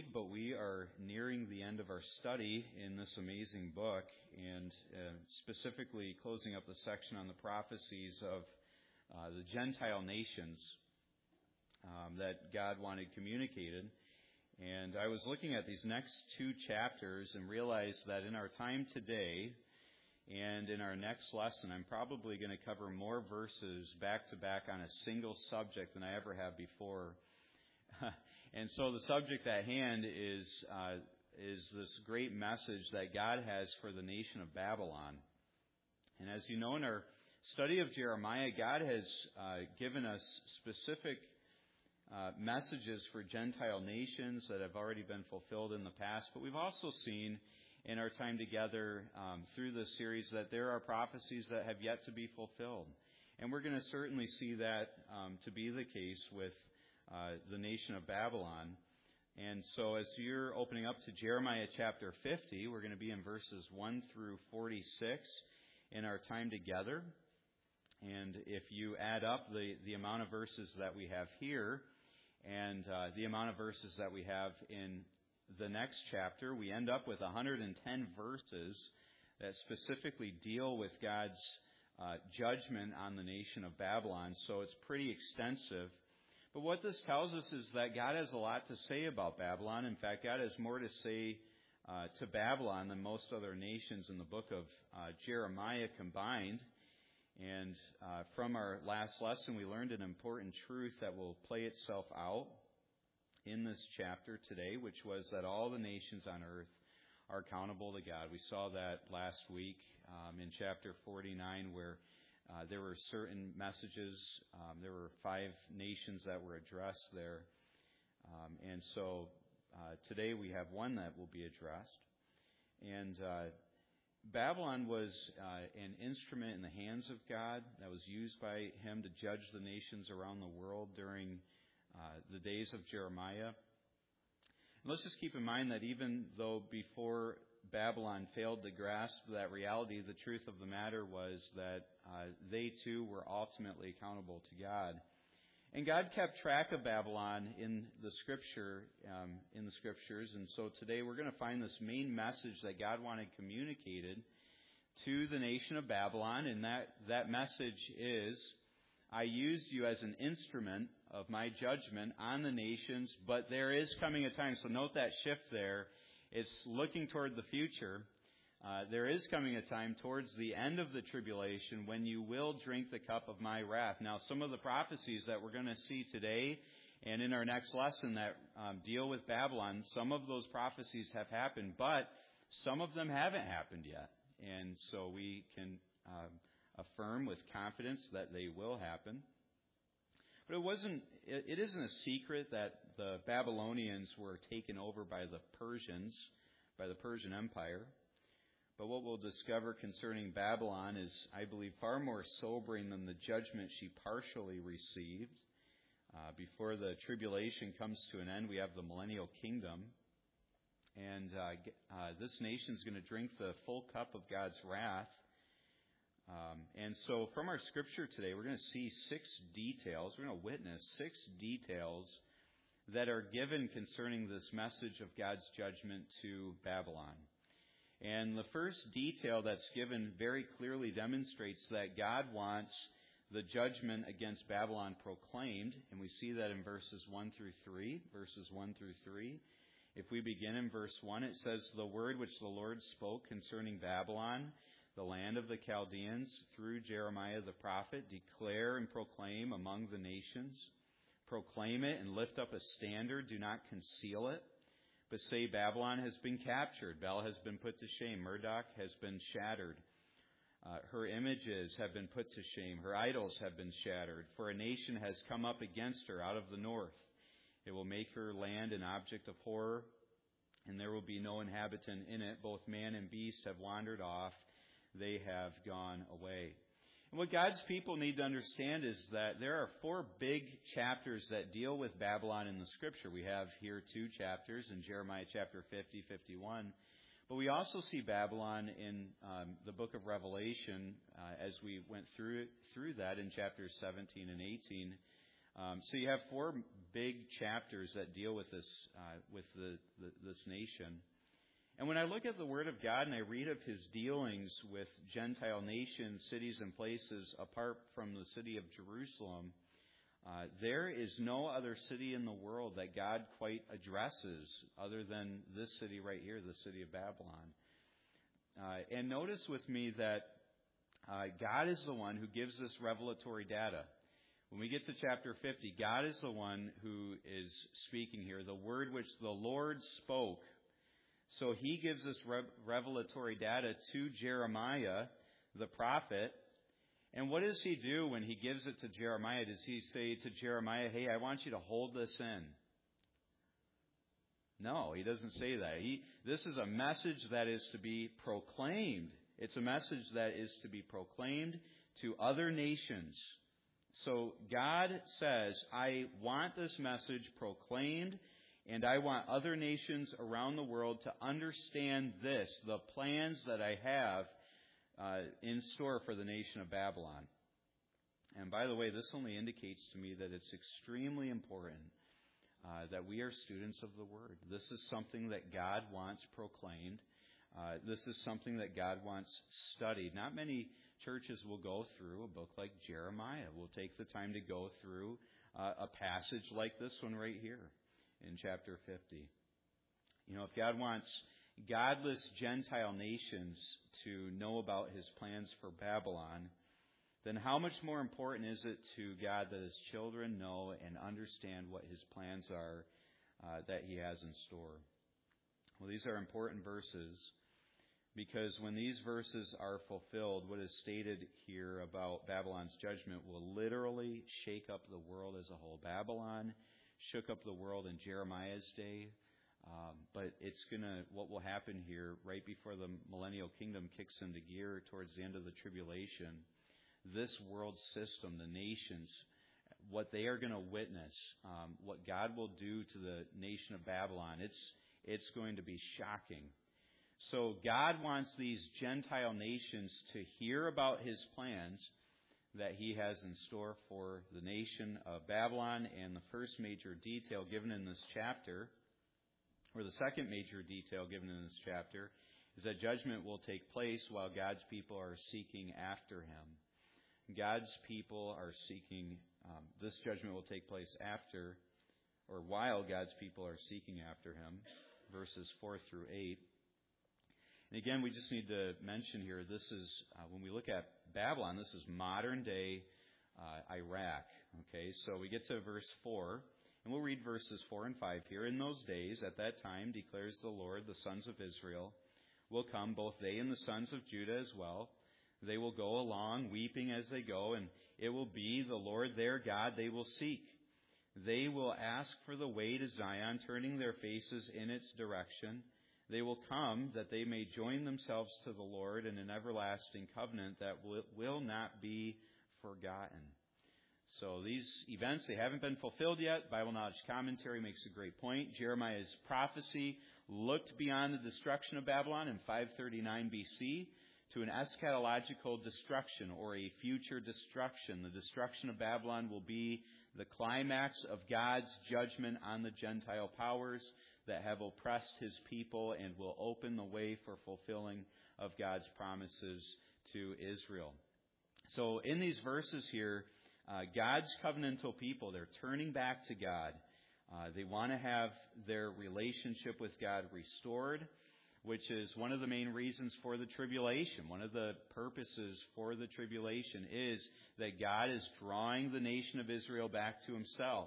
believe, but we are nearing the end of our study in this amazing book, and specifically closing up the section on the prophecies of the Gentile nations that God wanted communicated. And I was looking at these next two chapters and realized that in our time today and in our next lesson, I'm probably going to cover more verses back to back on a single subject than I ever have before. And so the subject at hand is this great message that God has for the nation of Babylon. And as you know, in our study of Jeremiah, God has given us specific messages for Gentile nations that have already been fulfilled in the past. But we've also seen in our time together through this series that there are prophecies that have yet to be fulfilled. And we're going to certainly see that to be the case with the nation of Babylon. And so as you're opening up to Jeremiah chapter 50, we're going to be in verses 1 through 46 in our time together. And if you add up the amount of verses that we have here and the amount of verses that we have in the next chapter, we end up with 110 verses that specifically deal with God's judgment on the nation of Babylon. So it's pretty extensive. But what this tells us is that God has a lot to say about Babylon. In fact, God has more to say to Babylon than most other nations in the book of Jeremiah combined. And from our last lesson, we learned an important truth that will play itself out in this chapter today, which was that all the nations on earth are accountable to God. We saw that last week in chapter 49 where there were certain messages. There were 5 nations that were addressed there. And so today we have one that will be addressed. And Babylon was an instrument in the hands of God that was used by Him to judge the nations around the world during the days of Jeremiah. And let's just keep in mind that even though before Babylon failed to grasp that reality, the truth of the matter was that they too were ultimately accountable to God. And God kept track of Babylon in the scriptures. And so today we're going to find this main message that God wanted communicated to the nation of Babylon. And that message is, I used you as an instrument of my judgment on the nations, but there is coming a time. So note that shift there. It's looking toward the future. There is coming a time towards the end of the tribulation when you will drink the cup of my wrath. Now, some of the prophecies that we're going to see today and in our next lesson that deal with Babylon, some of those prophecies have happened, but some of them haven't happened yet. And so we can affirm with confidence that they will happen. But it isn't a secret that the Babylonians were taken over by the Persians, by the Persian Empire. But what we'll discover concerning Babylon is, I believe, far more sobering than the judgment she partially received. Before the tribulation comes to an end, we have the millennial kingdom. And this nation is going to drink the full cup of God's wrath. And so from our scripture today, we're going to see 6 details. We're going to witness 6 details that are given concerning this message of God's judgment to Babylon. And the first detail that's given very clearly demonstrates that God wants the judgment against Babylon proclaimed. And we see that in verses 1 through 3. Verses 1 through 3. If we begin in verse 1, it says, the word which the Lord spoke concerning Babylon, the land of the Chaldeans, through Jeremiah the prophet, declare and proclaim among the nations. Proclaim it and lift up a standard. Do not conceal it. But say Babylon has been captured. Bel has been put to shame. Marduk has been shattered. Her images have been put to shame. Her idols have been shattered. For a nation has come up against her out of the north. It will make her land an object of horror, and there will be no inhabitant in it. Both man and beast have wandered off. They have gone away. And what God's people need to understand is that there are 4 big chapters that deal with Babylon in the Scripture. We have here 2 chapters in Jeremiah chapter 50, 51. But we also see Babylon in the book of Revelation as we went through that in chapters 17 and 18. So you have four big chapters that deal with this, this nation. And when I look at the Word of God and I read of His dealings with Gentile nations, cities, and places apart from the city of Jerusalem, there is no other city in the world that God quite addresses other than this city right here, the city of Babylon. And notice with me that God is the one who gives this revelatory data. When we get to chapter 50, God is the one who is speaking here, the word which the Lord spoke. So He gives this revelatory data to Jeremiah, the prophet. And what does He do when He gives it to Jeremiah? Does He say to Jeremiah, hey, I want you to hold this in? No, He doesn't say that. This is a message that is to be proclaimed. It's a message that is to be proclaimed to other nations. So God says, I want this message proclaimed, and I want other nations around the world to understand this, the plans that I have in store for the nation of Babylon. And by the way, this only indicates to me that it's extremely important that we are students of the Word. This is something that God wants proclaimed. This is something that God wants studied. Not many churches will go through a book like Jeremiah. Will take the time to go through a passage like this one right here in chapter 50. You know, if God wants godless Gentile nations to know about His plans for Babylon, then how much more important is it to God that His children know and understand what His plans are that He has in store? Well, these are important verses because when these verses are fulfilled, what is stated here about Babylon's judgment will literally shake up the world as a whole. Babylon shook up the world in Jeremiah's day. But what will happen here right before the millennial kingdom kicks into gear towards the end of the tribulation, this world system, the nations, what they are going to witness, what God will do to the nation of Babylon, it's going to be shocking. So God wants these Gentile nations to hear about His plans that He has in store for the nation of Babylon. And the first major detail given in this chapter, or the second major detail given in this chapter, is that judgment will take place while God's people are seeking after Him. God's people are seeking, this judgment will take place after, or while God's people are seeking after Him, verses 4 through 8. And again, we just need to mention here, this is, when we look at Babylon, this is modern day Iraq. Okay, so we get to verse 4. And we'll read verses 4 and 5 here. In those days, at that time, declares the Lord, the sons of Israel will come, both they and the sons of Judah as well. They will go along, weeping as they go, and it will be the Lord their God they will seek. They will ask for the way to Zion, turning their faces in its direction. They will come that they may join themselves to the Lord in an everlasting covenant that will not be forgotten. So these events, they haven't been fulfilled yet. Bible Knowledge Commentary makes a great point. Jeremiah's prophecy looked beyond the destruction of Babylon in 539 BC to an eschatological destruction or a future destruction. The destruction of Babylon will be the climax of God's judgment on the Gentile powers that have oppressed His people and will open the way for fulfilling of God's promises to Israel. So in these verses here, God's covenantal people, they're turning back to God. They want to have their relationship with God restored, which is one of the main reasons for the tribulation. One of the purposes for the tribulation is that God is drawing the nation of Israel back to Himself.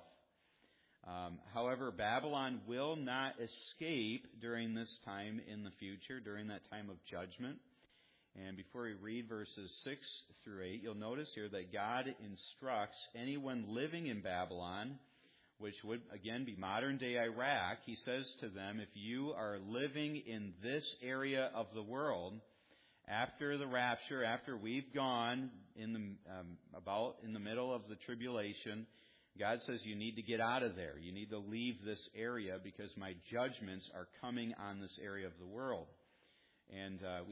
However, Babylon will not escape during this time in the future, during that time of judgment. And before we read verses 6 through 8, you'll notice here that God instructs anyone living in Babylon, which would again be modern day Iraq. He says to them, if you are living in this area of the world, after the rapture, after we've gone in the middle of the tribulation, God says you need to get out of there. You need to leave this area because my judgments are coming on this area of the world. And we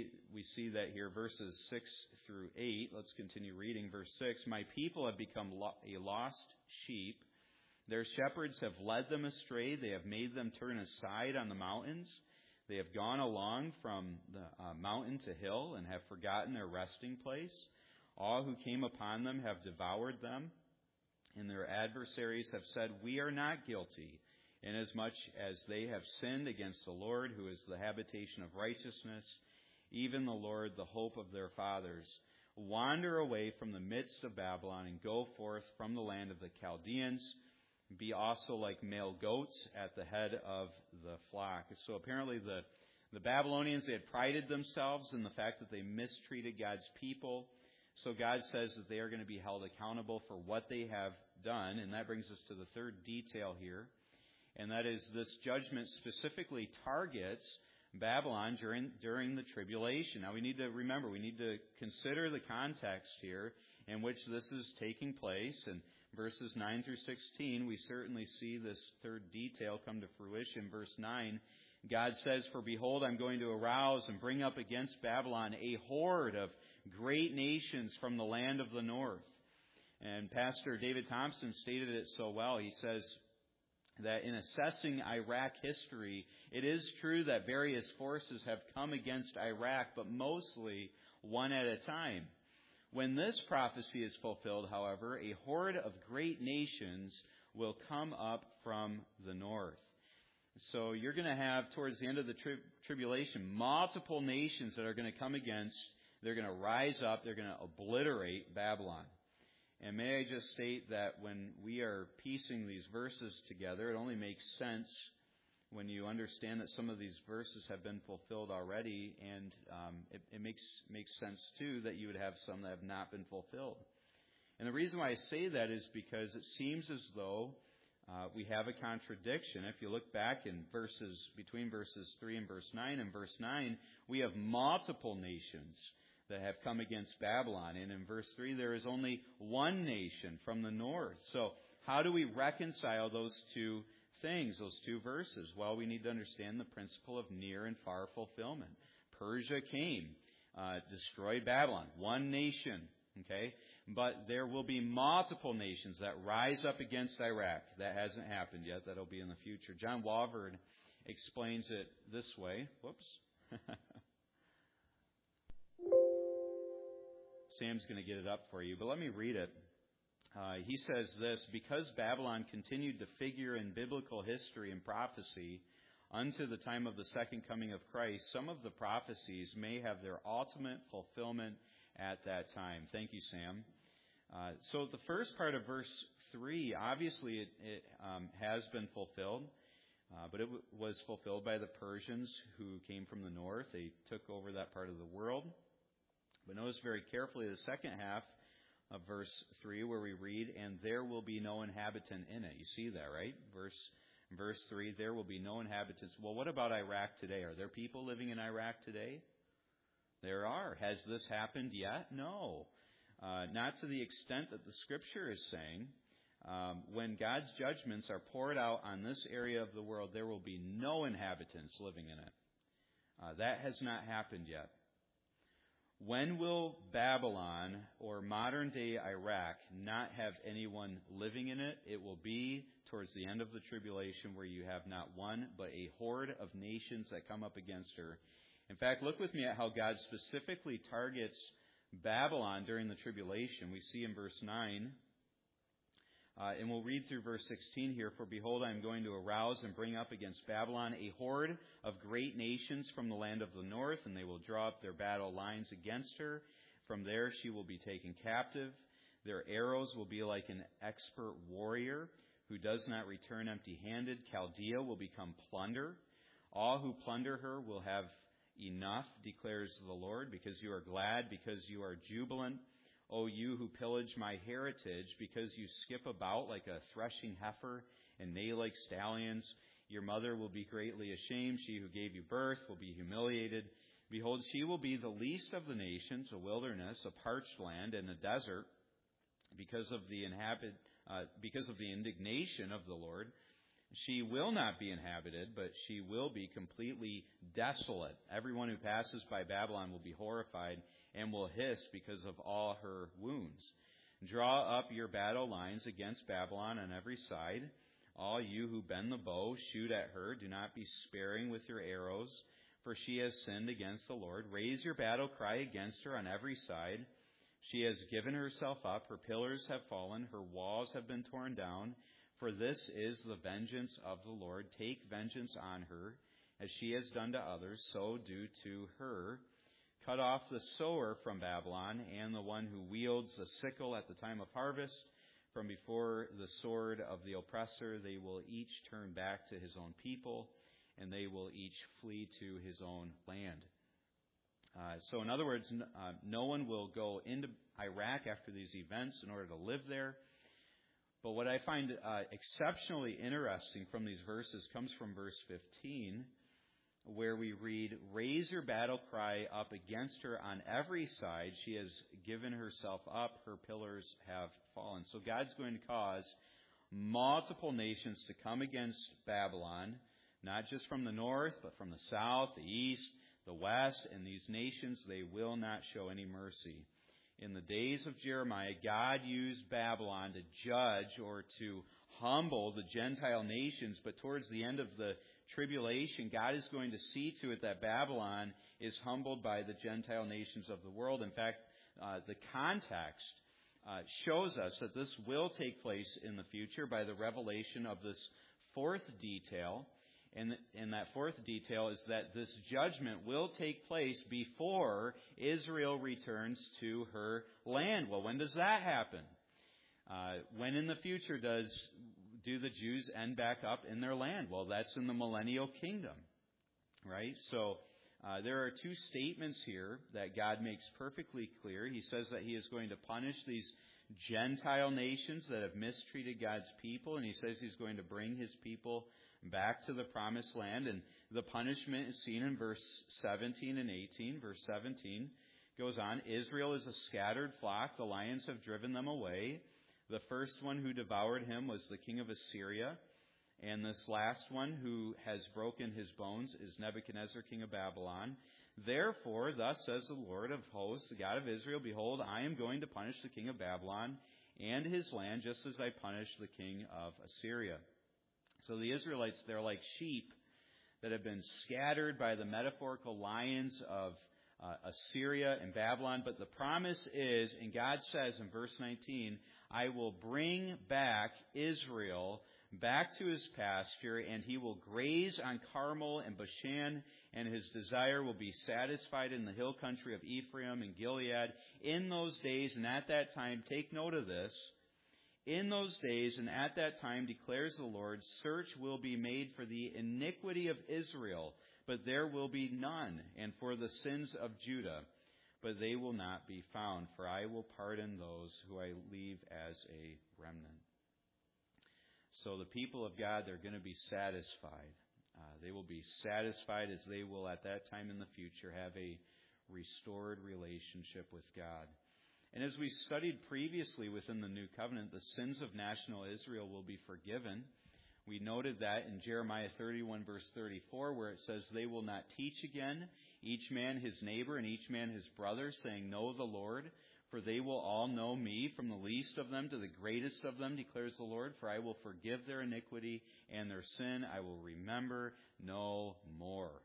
see that here, verses 6 through 8. Let's continue reading. Verse 6, "My people have become a lost sheep. Their shepherds have led them astray. They have made them turn aside on the mountains. They have gone along from the mountain to hill and have forgotten their resting place. All who came upon them have devoured them, and their adversaries have said, 'We are not guilty,' inasmuch as they have sinned against the Lord, who is the habitation of righteousness, even the Lord, the hope of their fathers. Wander away from the midst of Babylon and go forth from the land of the Chaldeans. Be also like male goats at the head of the flock." So apparently the Babylonians, they had prided themselves in the fact that they mistreated God's people. So God says that they are going to be held accountable for what they have done. And that brings us to the third detail here. And that is this judgment specifically targets Babylon during the tribulation. Now we need to remember, we need to consider the context here in which this is taking place. And verses 9 through 16, we certainly see this third detail come to fruition. Verse 9, God says, "For behold, I'm going to arouse and bring up against Babylon a horde of great nations from the land of the north." And Pastor David Thompson stated it so well. He says that in assessing Iraq history, it is true that various forces have come against Iraq, but mostly one at a time. When this prophecy is fulfilled, however, a horde of great nations will come up from the north. So you're going to have, towards the end of the tribulation, multiple nations that are going to come against. They're going to rise up. They're going to obliterate Babylon. And may I just state that when we are piecing these verses together, it only makes sense when you understand that some of these verses have been fulfilled already, and it makes sense, too, that you would have some that have not been fulfilled. And the reason why I say that is because it seems as though we have a contradiction. If you look back in between verses 3 and verse 9, in verse 9, we have multiple nations that have come against Babylon. And in verse 3, there is only one nation from the north. So how do we reconcile those two things, those two verses? Well, we need to understand the principle of near and far fulfillment. Persia came, destroyed Babylon, one nation, okay? But there will be multiple nations that rise up against Iraq. That hasn't happened yet. That'll be in the future. John Walvoord explains it this way. Whoops. Sam's going to get it up for you, but let me read it. He says this: "Because Babylon continued to figure in biblical history and prophecy unto the time of the second coming of Christ, some of the prophecies may have their ultimate fulfillment at that time." Thank you, Sam. So the first part of verse 3, obviously it has been fulfilled, but it was fulfilled by the Persians who came from the north. They took over that part of the world. But notice very carefully the second half of verse 3 where we read, "And there will be no inhabitant in it." You see that, right? Verse 3, there will be no inhabitants. Well, what about Iraq today? Are there people living in Iraq today? There are. Has this happened yet? No. Not to the extent that the Scripture is saying. When God's judgments are poured out on this area of the world, there will be no inhabitants living in it. That has not happened yet. When will Babylon or modern-day Iraq not have anyone living in it? It will be towards the end of the tribulation, where you have not one, but a horde of nations that come up against her. In fact, look with me at how God specifically targets Babylon during the tribulation. We see in verse 9, and we'll read through verse 16 here. "For behold, I am going to arouse and bring up against Babylon a horde of great nations from the land of the north, and they will draw up their battle lines against her. From there she will be taken captive. Their arrows will be like an expert warrior who does not return empty-handed. Chaldea will become plunder. All who plunder her will have enough, declares the Lord, because you are glad, because you are jubilant. O you who pillage my heritage, because you skip about like a threshing heifer and neigh like stallions. Your mother will be greatly ashamed. She who gave you birth will be humiliated. Behold, she will be the least of the nations, a wilderness, a parched land, and a desert, because of the indignation of the Lord. She will not be inhabited, but she will be completely desolate. Everyone who passes by Babylon will be horrified and will hiss because of all her wounds. Draw up your battle lines against Babylon on every side. All you who bend the bow, shoot at her. Do not be sparing with your arrows, for she has sinned against the Lord. Raise your battle cry against her on every side. She has given herself up. Her pillars have fallen. Her walls have been torn down. For this is the vengeance of the Lord. Take vengeance on her. As she has done to others, so do to her. Cut off the sower from Babylon and the one who wields the sickle at the time of harvest. From before the sword of the oppressor, they will each turn back to his own people, and they will each flee to his own land. So in other words, no one will go into Iraq after these events in order to live there. But what I find exceptionally interesting from these verses comes from verse 15, where we read, "Raise your battle cry up against her on every side. She has given herself up. Her pillars have fallen." So God's going to cause multiple nations to come against Babylon, not just from the north, but from the south, the east, the west, and these nations, they will not show any mercy. In the days of Jeremiah, God used Babylon to judge or to humble the Gentile nations, but towards the end of the tribulation, God is going to see to it that Babylon is humbled by the Gentile nations of the world. In fact, the context shows us that this will take place in the future by the revelation of this fourth detail. And that fourth detail is that this judgment will take place before Israel returns to her land. Well, when does that happen? When in the future do the Jews end back up in their land? Well, that's in the millennial kingdom, right? So there are two statements here that God makes perfectly clear. He says that He is going to punish these Gentile nations that have mistreated God's people, and He says He's going to bring His people back to the promised land. And the punishment is seen in verse 17 and 18. Verse 17 goes on, "Israel is a scattered flock. The lions have driven them away. The first one who devoured him was the king of Assyria. And this last one who has broken his bones is Nebuchadnezzar, king of Babylon. Therefore, thus says the Lord of hosts, the God of Israel, behold, I am going to punish the king of Babylon and his land, just as I punished the king of Assyria." So the Israelites, they're like sheep that have been scattered by the metaphorical lions of Assyria and Babylon. But the promise is, and God says in verse 19, "I will bring back Israel back to his pasture, and he will graze on Carmel and Bashan, and his desire will be satisfied in the hill country of Ephraim and Gilead. In those days and at that time," take note of this, "in those days and at that time, declares the Lord, search will be made for the iniquity of Israel, but there will be none, and for the sins of Judah, but they will not be found, for I will pardon those who I leave as a remnant." So the people of God, they're going to be satisfied. They will be satisfied as they will at that time in the future have a restored relationship with God. And as we studied previously within the New Covenant, the sins of national Israel will be forgiven. We noted that in Jeremiah 31 verse 34, where it says, "They will not teach again, each man his neighbor and each man his brother, saying, Know the Lord, for they will all know me, from the least of them to the greatest of them, declares the Lord, for I will forgive their iniquity and their sin I will remember no more."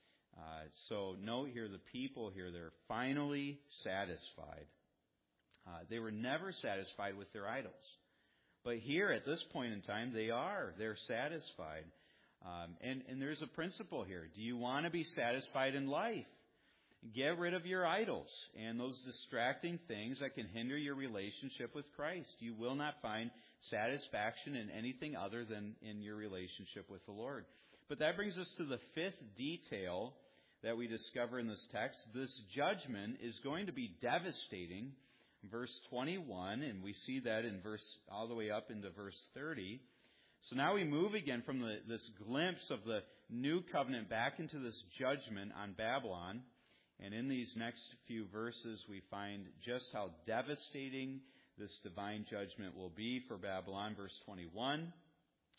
So note here, the people here, they're finally satisfied. They were never satisfied with their idols. But here, at this point in time, they're satisfied. And there's a principle here. Do you want to be satisfied in life? Get rid of your idols and those distracting things that can hinder your relationship with Christ. You will not find satisfaction in anything other than in your relationship with the Lord. But that brings us to the fifth detail that we discover in this text. This judgment is going to be devastating. Verse 21, and we see that in all the way up into verse 30. So now we move again from this glimpse of the new covenant back into this judgment on Babylon. And in these next few verses, we find just how devastating this divine judgment will be for Babylon. Verse 21,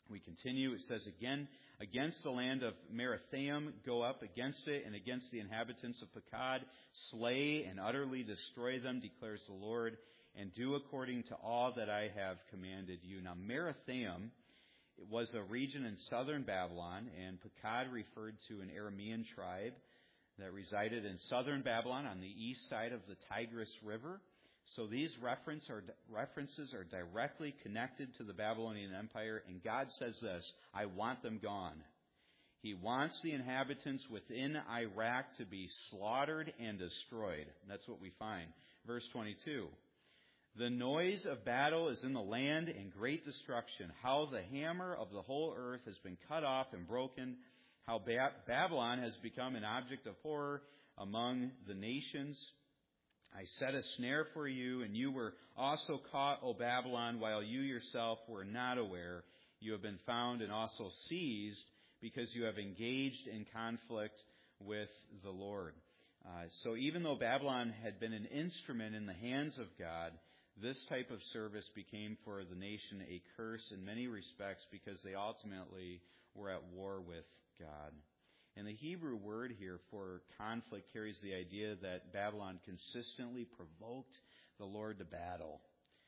We continue. It says, again, against the land of Merathaim, go up against it, and against the inhabitants of Pekod, slay and utterly destroy them, declares the Lord, and do according to all that I have commanded you. Now, Merathaim, it was a region in southern Babylon, and Pekod referred to an Aramean tribe that resided in southern Babylon on the east side of the Tigris River. So these references are directly connected to the Babylonian Empire, and God says this, I want them gone. He wants the inhabitants within Iraq to be slaughtered and destroyed. That's what we find. Verse 22. The noise of battle is in the land and great destruction. How the hammer of the whole earth has been cut off and broken. How Babylon has become an object of horror among the nations. I set a snare for you, and you were also caught, O Babylon, while you yourself were not aware. You have been found and also seized because you have engaged in conflict with the Lord. So even though Babylon had been an instrument in the hands of God, this type of service became for the nation a curse in many respects because they ultimately were at war with God. And the Hebrew word here for conflict carries the idea that Babylon consistently provoked the Lord to battle.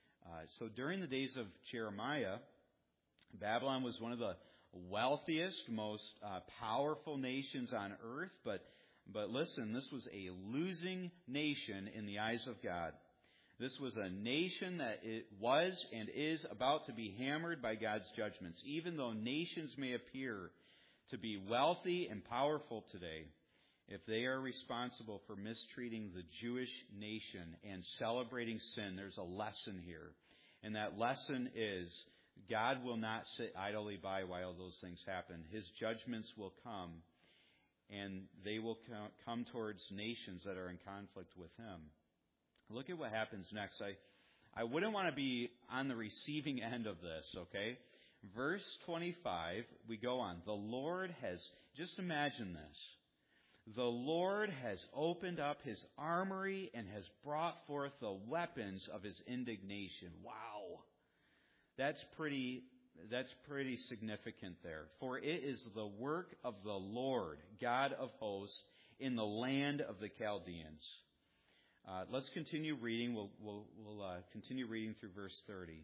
So during the days of Jeremiah, Babylon was one of the wealthiest, most powerful nations on earth. But listen, this was a losing nation in the eyes of God. This was a nation that it was and is about to be hammered by God's judgments. Even though nations may appear to be wealthy and powerful today, if they are responsible for mistreating the Jewish nation and celebrating sin, there's a lesson here. And that lesson is God will not sit idly by while those things happen. His judgments will come, and they will come towards nations that are in conflict with Him. Look at what happens next. I wouldn't want to be on the receiving end of this, okay? Verse 25, we go on. The Lord has, just imagine this. The Lord has opened up His armory and has brought forth the weapons of His indignation. Wow. That's pretty significant there. For it is the work of the Lord, God of hosts, in the land of the Chaldeans. Let's continue reading. We'll continue reading through verse 30.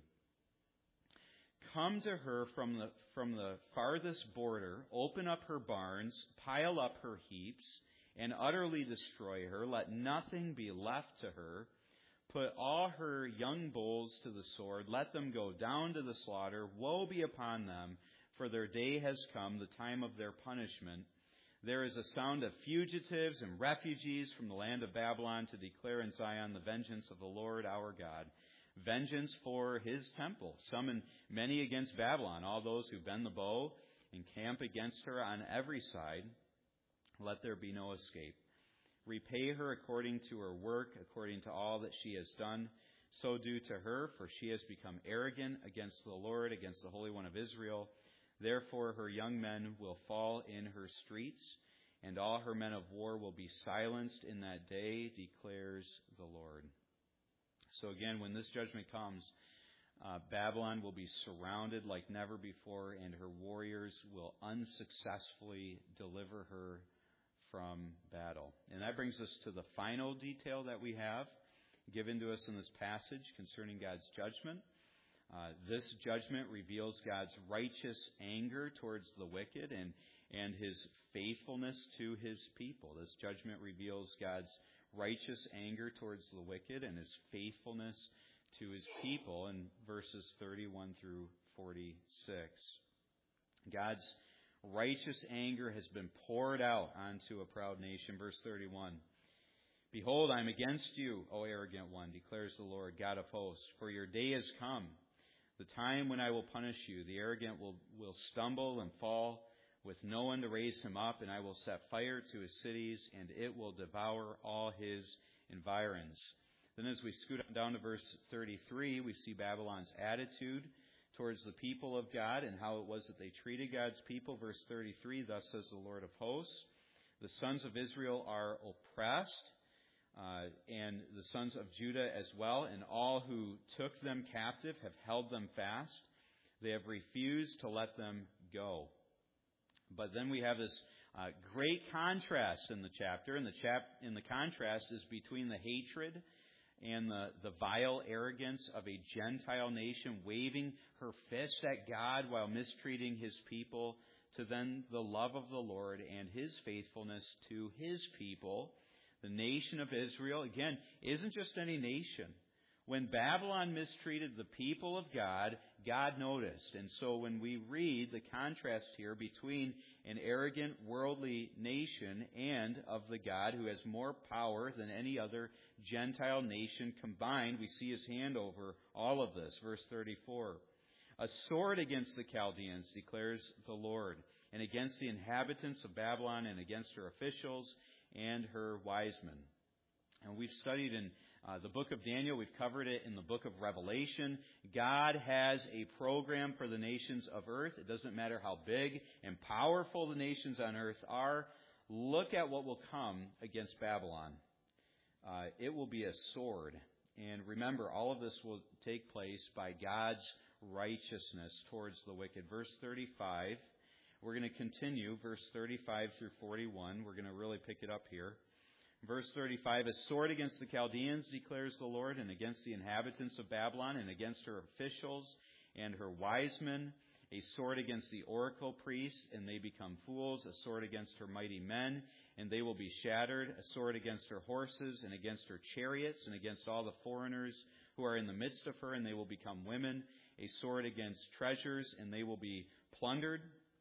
Come to her from the farthest border, open up her barns, pile up her heaps, and utterly destroy her. Let nothing be left to her. Put all her young bulls to the sword. Let them go down to the slaughter. Woe be upon them, for their day has come, the time of their punishment. There is a sound of fugitives and refugees from the land of Babylon to declare in Zion the vengeance of the Lord our God. Vengeance for His temple. Summon many against Babylon, all those who bend the bow and camp against her on every side. Let there be no escape. Repay her according to her work, according to all that she has done. So do to her, for she has become arrogant against the Lord, against the Holy One of Israel. Therefore her young men will fall in her streets, and all her men of war will be silenced in that day, declares the Lord. So again, when this judgment comes, Babylon will be surrounded like never before, and her warriors will unsuccessfully deliver her from battle. And that brings us to the final detail that we have given to us in this passage concerning God's judgment. This judgment reveals God's righteous anger towards the wicked and His faithfulness to His people. This judgment reveals God's righteous anger towards the wicked and His faithfulness to His people in verses 31 through 46. God's righteous anger has been poured out onto a proud nation. Verse 31. Behold, I am against you, O arrogant one, declares the Lord, God of hosts, for your day has come, the time when I will punish you. The arrogant will stumble and fall with no one to raise him up, and I will set fire to his cities, and it will devour all his environs. Then as we scoot down to verse 33, we see Babylon's attitude towards the people of God and how it was that they treated God's people. Verse 33, thus says the Lord of hosts, the sons of Israel are oppressed, and the sons of Judah as well, and all who took them captive have held them fast. They have refused to let them go. But then we have this great contrast in the chapter, and the contrast is between the hatred and the vile arrogance of a Gentile nation waving her fist at God while mistreating His people, to then the love of the Lord and His faithfulness to His people. The nation of Israel, again, isn't just any nation. When Babylon mistreated the people of God, God noticed. And so when we read the contrast here between an arrogant, worldly nation and of the God who has more power than any other Gentile nation combined, we see His hand over all of this. Verse 34. A sword against the Chaldeans, declares the Lord, and against the inhabitants of Babylon, and against her officials and her wise men. And we've studied in the book of Daniel. We've covered it in the book of Revelation. God has a program for the nations of earth. It doesn't matter how big and powerful the nations on earth are. Look at what will come against Babylon. It will be a sword. And remember, all of this will take place by God's righteousness towards the wicked. Verse 35, we're going to continue, verse 35 through 41. We're going to really pick it up here. Verse 35, a sword against the Chaldeans, declares the Lord, and against the inhabitants of Babylon, and against her officials and her wise men. A sword against the oracle priests, and they become fools. A sword against her mighty men, and they will be shattered. A sword against her horses, and against her chariots, and against all the foreigners who are in the midst of her, and they will become women. A sword against treasures, and they will be plundered.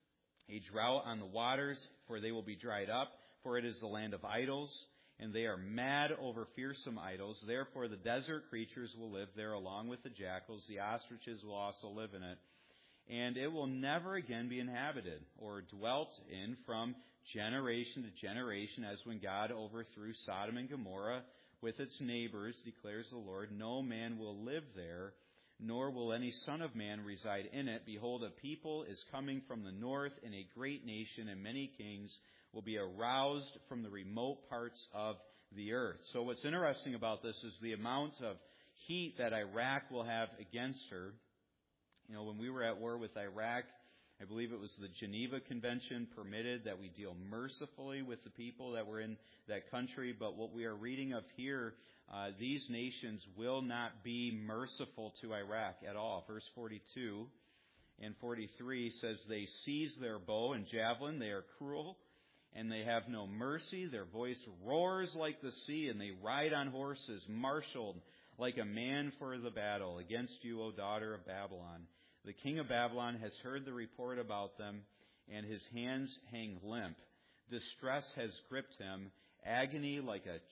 A drought on the waters, for they will be dried up, for it is the land of idols. And they are mad over fearsome idols. Therefore the desert creatures will live there along with the jackals. The ostriches will also live in it. And it will never again be inhabited or dwelt in from generation to generation, as when God overthrew Sodom and Gomorrah with its neighbors, declares the Lord. No man will live there, nor will any son of man reside in it. Behold, a people is coming from the north, and a great nation, and many kings will be aroused from the remote parts of the earth. So what's interesting about this is the amount of heat that Iraq will have against her. You know, when we were at war with Iraq, I believe it was the Geneva Convention permitted that we deal mercifully with the people that were in that country. But what we are reading of here, these nations will not be merciful to Iraq at all. Verse 42 and 43 says, they seize their bow and javelin. They are cruel, and they have no mercy. Their voice roars like the sea, and they ride on horses, marshaled like a man for the battle. Against you, O daughter of Babylon. The king of Babylon has heard the report about them, and his hands hang limp. Distress has gripped him, agony like a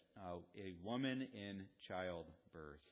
woman in childbirth.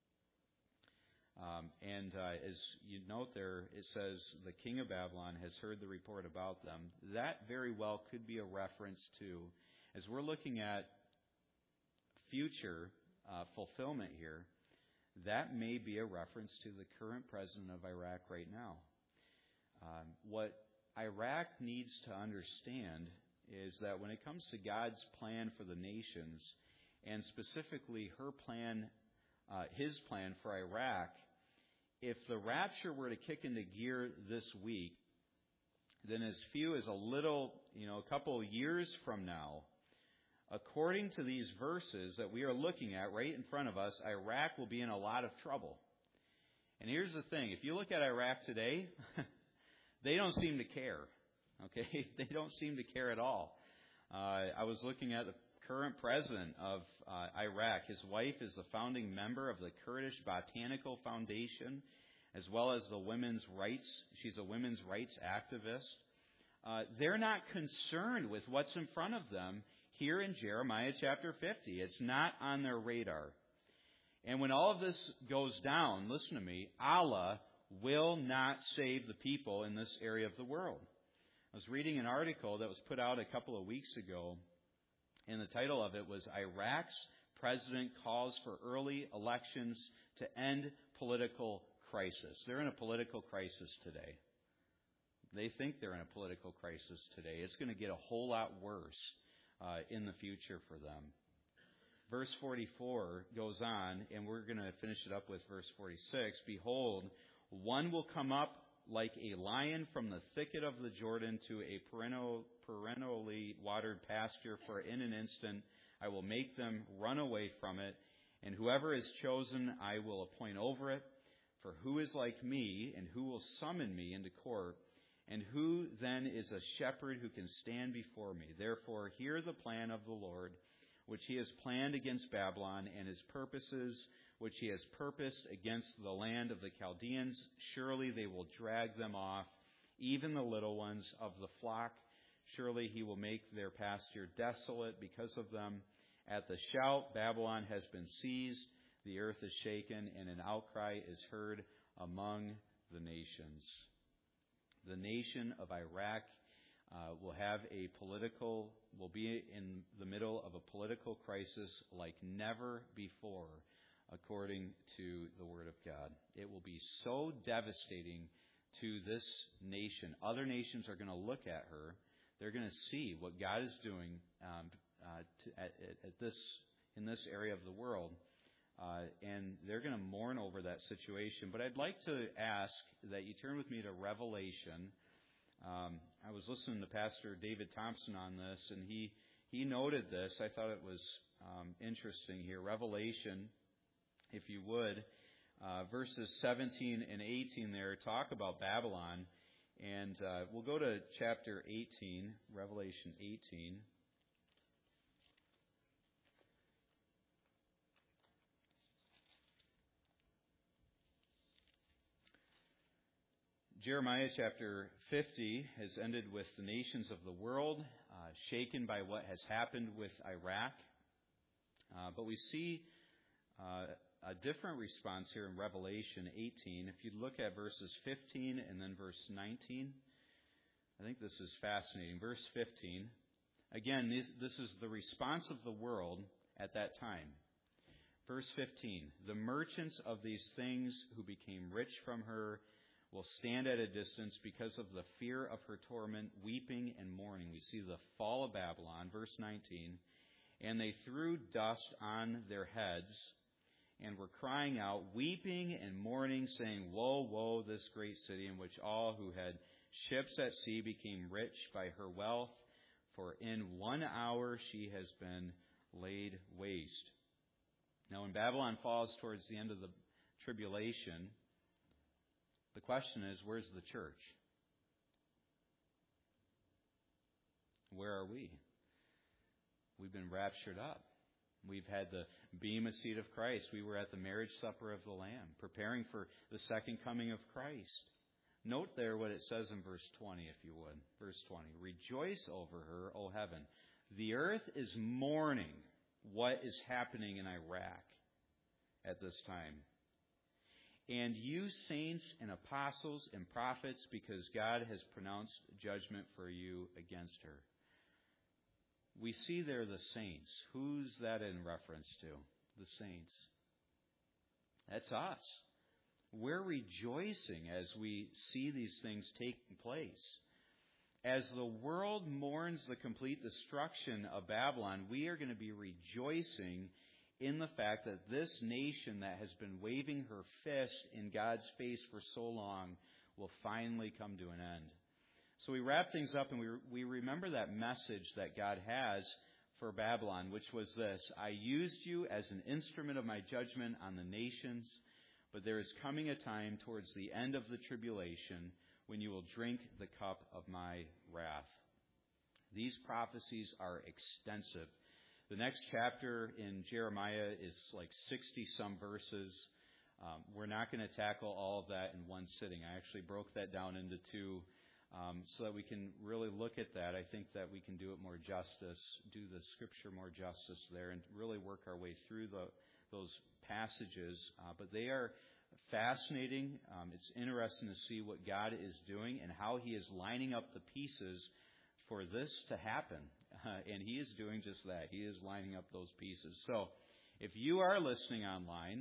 As you note there, it says the king of Babylon has heard the report about them. That very well could be a reference to, as we're looking at future fulfillment here, that may be a reference to the current president of Iraq right now. What Iraq needs to understand is that when it comes to God's plan for the nations, and specifically her plan, His plan for Iraq, if the rapture were to kick into gear this week, then as few as a couple of years from now, according to these verses that we are looking at right in front of us, Iraq will be in a lot of trouble. And here's the thing. If you look at Iraq today, they don't seem to care. Okay? They don't seem to care at all. I was looking at the current president of Iraq. His wife is a founding member of the Kurdish Botanical Foundation, as well as the women's rights. She's a women's rights activist. They're not concerned with what's in front of them here in Jeremiah chapter 50. It's not on their radar. And when all of this goes down, listen to me, Allah will not save the people in this area of the world. I was reading an article that was put out a couple of weeks ago, and the title of it was Iraq's President Calls for Early Elections to End Political Crisis. They're in a political crisis today. They think they're in a political crisis today. It's going to get a whole lot worse in the future for them. Verse 44 goes on, and we're going to finish it up with verse 46. Behold, one will come up like a lion from the thicket of the Jordan to a perennially watered pasture, for in an instant I will make them run away from it, and whoever is chosen I will appoint over it. For who is like me, and who will summon me into court? And who then is a shepherd who can stand before me? Therefore, hear the plan of the Lord, which he has planned against Babylon, and his purposes, which he has purposed against the land of the Chaldeans. Surely they will drag them off, even the little ones of the flock. Surely he will make their pasture desolate because of them. At the shout, Babylon has been seized, the earth is shaken, and an outcry is heard among the nations. The nation of Iraq will be in the middle of a political crisis like never before, according to the Word of God. It will be so devastating to this nation. Other nations are going to look at her. They're going to see what God is doing in this area of the world, and they're going to mourn over that situation. But I'd like to ask that you turn with me to Revelation. I was listening to Pastor David Thompson on this, and he noted this. I thought it was interesting here. Revelation, if you would, verses 17 and 18 there talk about Babylon. And we'll go to chapter 18, Revelation 18. Jeremiah chapter 50 has ended with the nations of the world shaken by what has happened with Iraq. But we see a different response here in Revelation 18. If you look at verses 15 and then verse 19, I think this is fascinating. Verse 15, again, this is the response of the world at that time. Verse 15, the merchants of these things who became rich from her will stand at a distance because of the fear of her torment, weeping and mourning. We see the fall of Babylon. Verse 19, and they threw dust on their heads and were crying out, weeping and mourning, saying, woe, woe, this great city in which all who had ships at sea became rich by her wealth, for in 1 hour she has been laid waste. Now, when Babylon falls towards the end of the tribulation, the question is, where's the church? Where are we? We've been raptured up. We've had the bema seat of Christ. We were at the marriage supper of the Lamb, preparing for the second coming of Christ. Note there what it says in verse 20, if you would. Verse 20, rejoice over her, O heaven. The earth is mourning what is happening in Iraq at this time. And you saints and apostles and prophets, because God has pronounced judgment for you against her. We see there the saints. Who's that in reference to? The saints. That's us. We're rejoicing as we see these things taking place. As the world mourns the complete destruction of Babylon, we are going to be rejoicing in the fact that this nation that has been waving her fist in God's face for so long will finally come to an end. So we wrap things up and we remember that message that God has for Babylon, which was this: I used you as an instrument of my judgment on the nations, but there is coming a time towards the end of the tribulation when you will drink the cup of my wrath. These prophecies are extensive. The next chapter in Jeremiah is like 60-some verses. We're not going to tackle all of that in one sitting. I actually broke that down into two so that we can really look at that. I think that we can do it more justice, do the Scripture more justice there, and really work our way through those passages. But they are fascinating. It's interesting to see what God is doing and how He is lining up the pieces for this to happen. And He is doing just that. He is lining up those pieces. So if you are listening online,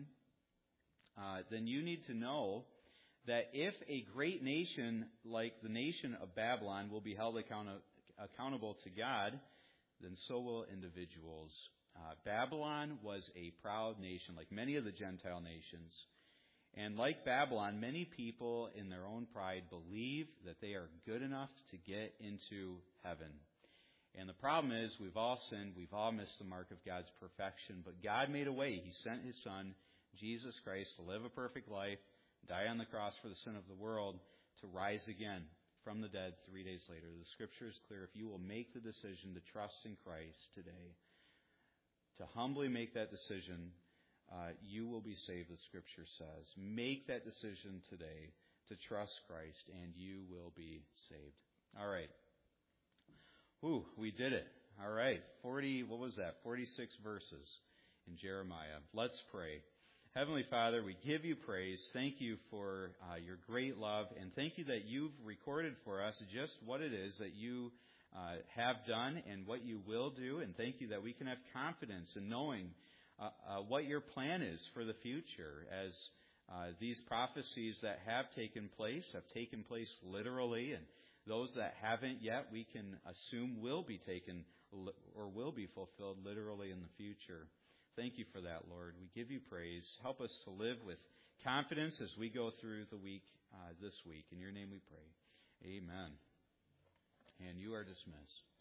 then you need to know that if a great nation like the nation of Babylon will be held accountable to God, then so will individuals. Babylon was a proud nation, like many of the Gentile nations. And like Babylon, many people in their own pride believe that they are good enough to get into heaven. And the problem is we've all sinned. We've all missed the mark of God's perfection. But God made a way. He sent His Son, Jesus Christ, to live a perfect life, die on the cross for the sin of the world, to rise again from the dead 3 days later. The Scripture is clear. If you will make the decision to trust in Christ today, to humbly make that decision, you will be saved, the Scripture says. Make that decision today to trust Christ, and you will be saved. All right. Whew, we did it. All right. 46 verses in Jeremiah. Let's pray. Heavenly Father, we give you praise. Thank you for your great love, and thank you that you've recorded for us just what it is that you have done and what you will do, and thank you that we can have confidence in knowing what your plan is for the future, as these prophecies that have taken place literally, and those that haven't yet, we can assume will be taken or will be fulfilled literally in the future. Thank you for that, Lord. We give you praise. Help us to live with confidence as we go through the week this week. In your name we pray. Amen. And you are dismissed.